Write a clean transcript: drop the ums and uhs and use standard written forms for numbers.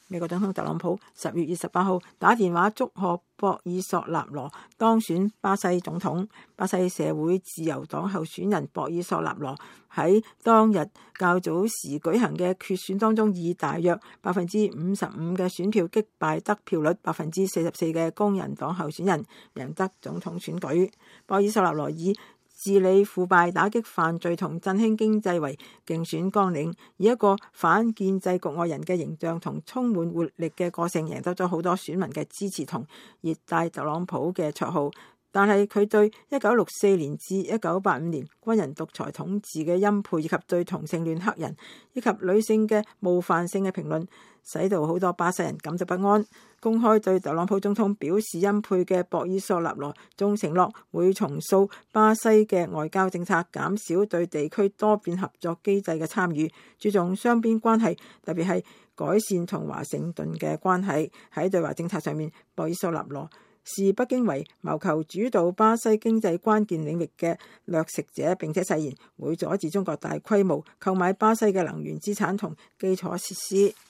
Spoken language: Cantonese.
美國總統特朗普10月28號打電話祝賀博爾索納羅當選巴西總統。巴西社會自由黨候選人博爾索納羅喺當日較早時舉行嘅決選當中，以大約55%嘅選票擊敗得票率44%嘅工人黨候選人，贏得總統選舉。博爾索納羅以治理腐敗、打擊犯罪同振興經濟為競選綱領，以一個反建制局外人嘅形象同充滿活力嘅個性，贏得咗好多選民嘅支持同熱帶特朗普嘅綽號。但係佢對1964年至1985年軍人獨裁統治嘅欽佩，以及對同性戀、黑人以及女性嘅冒犯性嘅評論，使到好多巴西人感到不安。公開對特朗普總統表示欽佩嘅博爾索納羅仲承諾會重塑巴西嘅外交政策，減少對地區多邊合作機制嘅參與，注重雙邊關係，特別係改善同華盛頓嘅關係。喺對華政策上面，博爾索納羅視北京為謀求主導巴西經濟關鍵領域嘅掠食者，並且誓言會阻止中國大規模購買巴西嘅能源資產同基礎設施。